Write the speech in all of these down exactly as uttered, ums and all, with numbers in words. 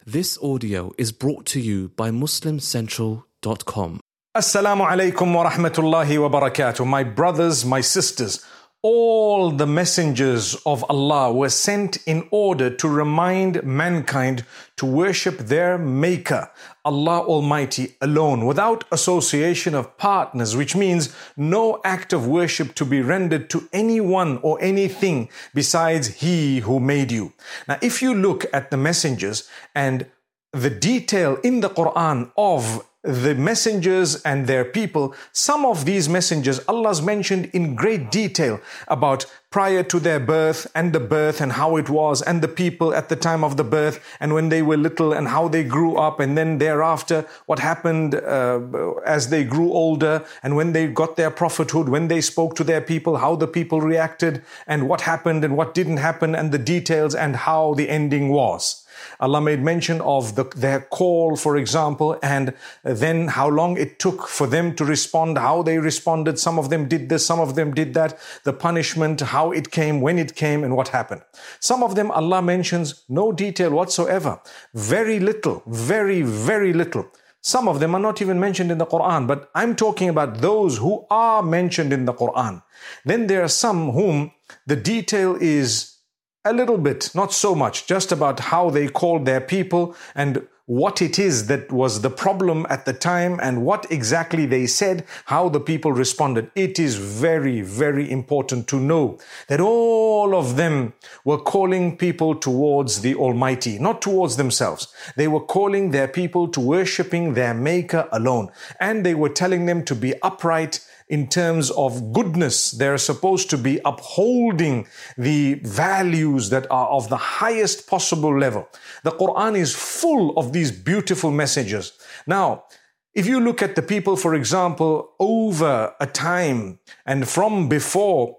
This audio is brought to you by Muslim Central dot com. Assalamu alaikum wa rahmatullahi wa barakatuh. My brothers, my sisters, all the messengers of Allah were sent in order to remind mankind to worship their Maker, Allah Almighty alone, without association of partners, which means no act of worship to be rendered to anyone or anything besides He who made you. Now, if you look at the messengers and the detail in the Quran of the messengers and their people, some of these messengers Allah's mentioned in great detail about prior to their birth and the birth and how it was, and the people at the time of the birth and when they were little and how they grew up, and then thereafter what happened uh, as they grew older, and when they got their prophethood, when they spoke to their people, how the people reacted and what happened and what didn't happen, and the details and how the ending was. Allah made mention of the, their call, for example, and then how long it took for them to respond, how they responded. Some of them did this, some of them did that, the punishment, how it came, when it came, and what happened. Some of them Allah mentions no detail whatsoever, very little, very, very little. Some of them are not even mentioned in the Quran, but I'm talking about those who are mentioned in the Quran. Then there are some whom the detail is a little bit, not so much, just about how they called their people and what it is that was the problem at the time and what exactly they said, how the people responded. It is very, very important to know that all of them were calling people towards the Almighty, not towards themselves. They were calling their people to worshipping their Maker alone. And they were telling them to be upright in terms of goodness. They're supposed to be upholding the values that are of the highest possible level. The Quran is full of these beautiful messages. Now, if you look at the people, for example, over a time and from before,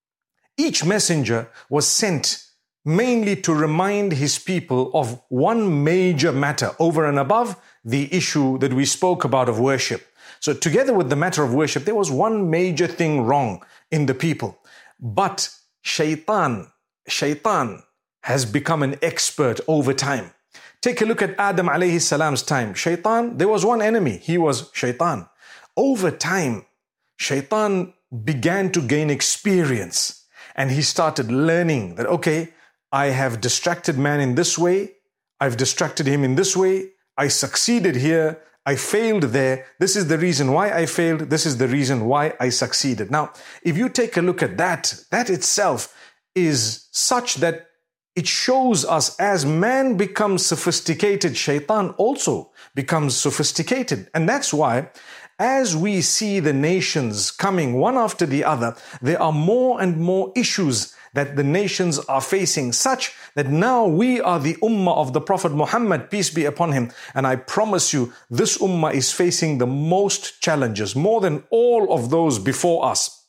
each messenger was sent mainly to remind his people of one major matter over and above the issue that we spoke about of worship. So together with the matter of worship, there was one major thing wrong in the people. But shaitan, shaitan has become an expert over time. Take a look at Adam alayhi salam's time. Shaitan, there was one enemy. He was shaitan. Over time, shaitan began to gain experience. And he started learning that, okay, I have distracted man in this way. I've distracted him in this way. I succeeded here. I failed there. This is the reason why I failed. This is the reason why I succeeded. Now, if you take a look at that, that itself is such that it shows us as man becomes sophisticated, shaitan also becomes sophisticated. And that's why as we see the nations coming one after the other, there are more and more issues that the nations are facing, such that now we are the ummah of the Prophet Muhammad, peace be upon him. And I promise you, this ummah is facing the most challenges, more than all of those before us.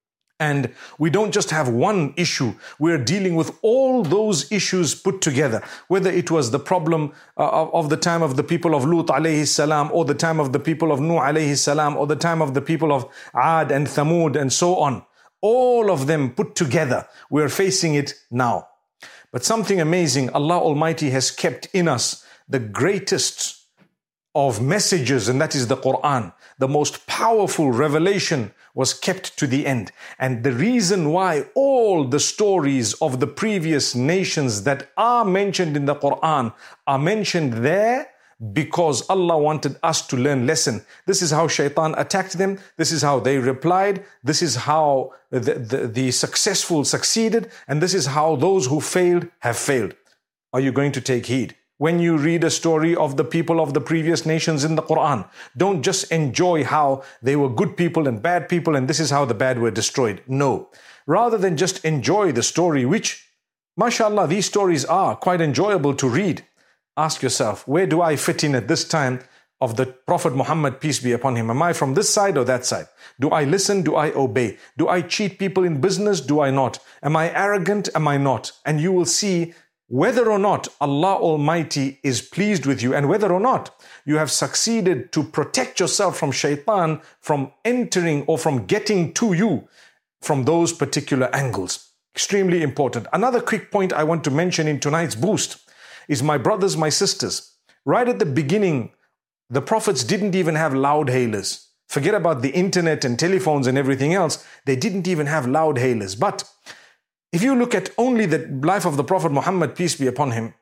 And we don't just have one issue, we're dealing with all those issues put together, whether it was the problem uh, of the time of the people of Lut alayhi salam, or the time of the people of Nuh alayhi salam, or the time of the people of Ad and Thamud and so on. All of them put together, we're facing it now. But something amazing, Allah Almighty has kept in us the greatest of messages, and that is the Quran. The most powerful revelation was kept to the end. And the reason why all the stories of the previous nations that are mentioned in the Quran are mentioned there, because Allah wanted us to learn lesson. This is how shaitan attacked them. This is how they replied. This is how the, the, the successful succeeded. And this is how those who failed have failed. Are you going to take heed? When you read a story of the people of the previous nations in the Quran, don't just enjoy how they were good people and bad people and this is how the bad were destroyed. No. Rather than just enjoy the story, which, mashallah, these stories are quite enjoyable to read. Ask yourself, where do I fit in at this time of the Prophet Muhammad, peace be upon him? Am I from this side or that side? Do I listen? Do I obey? Do I cheat people in business? Do I not? Am I arrogant? Am I not? And you will see whether or not Allah Almighty is pleased with you and whether or not you have succeeded to protect yourself from shaitan, from entering or from getting to you from those particular angles. Extremely important. Another quick point I want to mention in tonight's boost is, my brothers, my sisters, right at the beginning, the prophets didn't even have loud hailers. Forget about the internet and telephones and everything else. They didn't even have loud hailers. But if you look at only the life of the Prophet Muhammad, peace be upon him,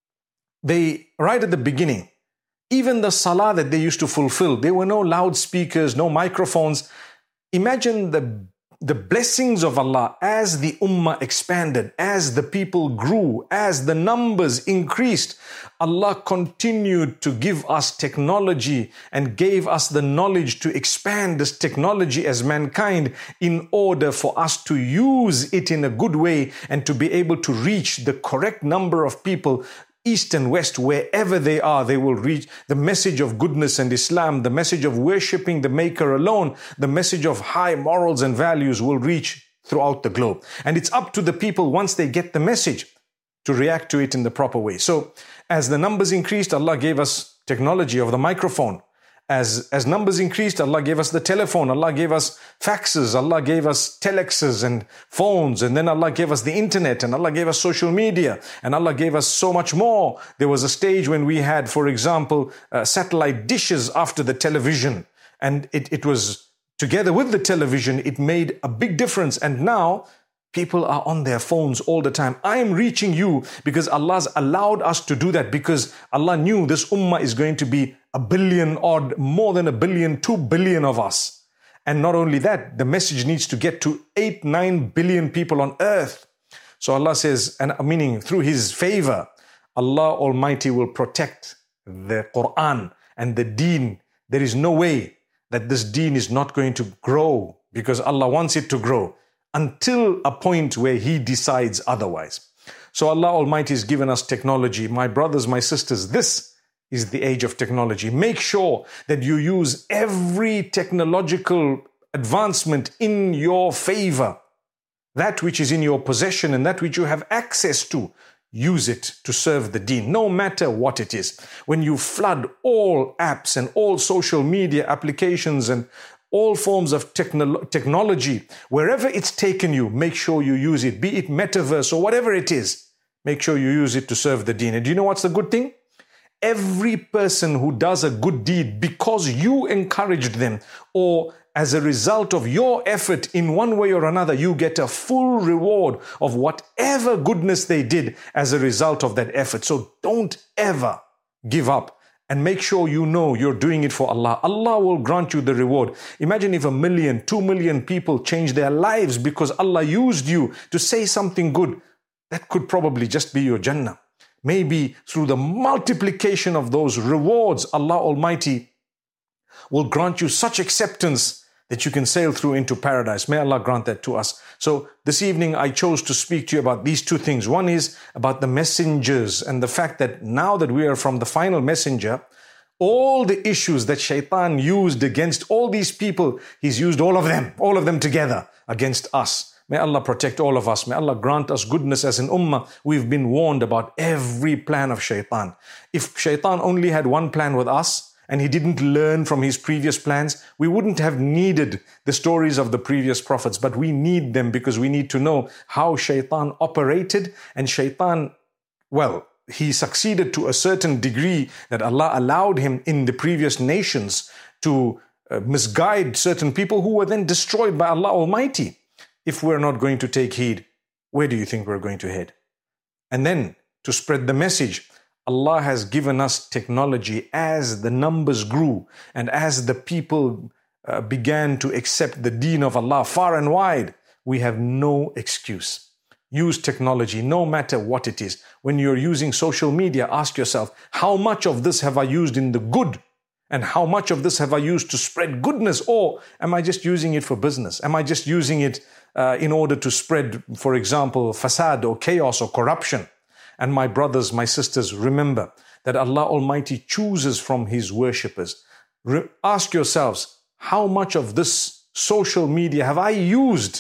they, right at the beginning, even the salah that they used to fulfill, there were no loudspeakers, no microphones. Imagine the, the blessings of Allah as the ummah expanded, as the people grew, as the numbers increased. Allah continued to give us technology and gave us the knowledge to expand this technology as mankind in order for us to use it in a good way and to be able to reach the correct number of people. East and West, wherever they are, they will reach the message of goodness and Islam, the message of worshipping the Maker alone, the message of high morals and values will reach throughout the globe. And it's up to the people, once they get the message, to react to it in the proper way. So as the numbers increased, Allah gave us technology of the microphone. As, as numbers increased, Allah gave us the telephone, Allah gave us faxes, Allah gave us telexes and phones, and then Allah gave us the internet, and Allah gave us social media, and Allah gave us so much more. There was a stage when we had, for example, uh, satellite dishes after the television, and it, it was together with the television, it made a big difference. And now people are on their phones all the time. I am reaching you because Allah's allowed us to do that, because Allah knew this ummah is going to be a billion odd, more than a billion, two billion of us. And not only that, the message needs to get to eight, nine billion people on earth. So Allah says, and meaning through His favor, Allah Almighty will protect the Quran and the deen. There is no way that this deen is not going to grow, because Allah wants it to grow until a point where He decides otherwise. So Allah Almighty has given us technology. My brothers, my sisters, this is the age of technology. Make sure that you use every technological advancement in your favor. That which is in your possession and that which you have access to, use it to serve the deen, no matter what it is. When you flood all apps and all social media applications and all forms of techno- technology, wherever it's taken you, make sure you use it, be it metaverse or whatever it is. Make sure you use it to serve the deen. And do you know what's the good thing? Every person who does a good deed because you encouraged them, or as a result of your effort in one way or another, you get a full reward of whatever goodness they did as a result of that effort. So don't ever give up, and make sure you know you're doing it for Allah. Allah will grant you the reward. Imagine if a million, two million people change their lives because Allah used you to say something good. That could probably just be your Jannah. Maybe through the multiplication of those rewards, Allah Almighty will grant you such acceptance that you can sail through into paradise. May Allah grant that to us. So this evening I chose to speak to you about these two things. One is about the messengers and the fact that now that we are from the final messenger, all the issues that Shaitan used against all these people, he's used all of them, all of them together against us. May Allah protect all of us. May Allah grant us goodness as an ummah. We've been warned about every plan of Shaitan. If Shaitan only had one plan with us and he didn't learn from his previous plans, we wouldn't have needed the stories of the previous prophets. But we need them because we need to know how Shaitan operated. And Shaitan, well, he succeeded to a certain degree that Allah allowed him in the previous nations to uh, misguide certain people who were then destroyed by Allah Almighty. If we're not going to take heed, where do you think we're going to head? And then to spread the message, Allah has given us technology as the numbers grew and as the people uh, began to accept the deen of Allah far and wide. We have no excuse. Use technology no matter what it is. When you're using social media, ask yourself, how much of this have I used in the good? And how much of this have I used to spread goodness? Or am I just using it for business? Am I just using it uh, in order to spread, for example, fasad or chaos or corruption? And my brothers, my sisters, remember that Allah Almighty chooses from His worshippers. Re- ask yourselves, how much of this social media have I used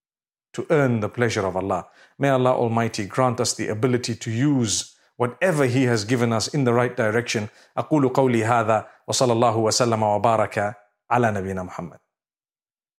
to earn the pleasure of Allah? May Allah Almighty grant us the ability to use whatever He has given us in the right direction. أقول قولي هذا وصلى الله وسلم وبارك على نبينا محمد.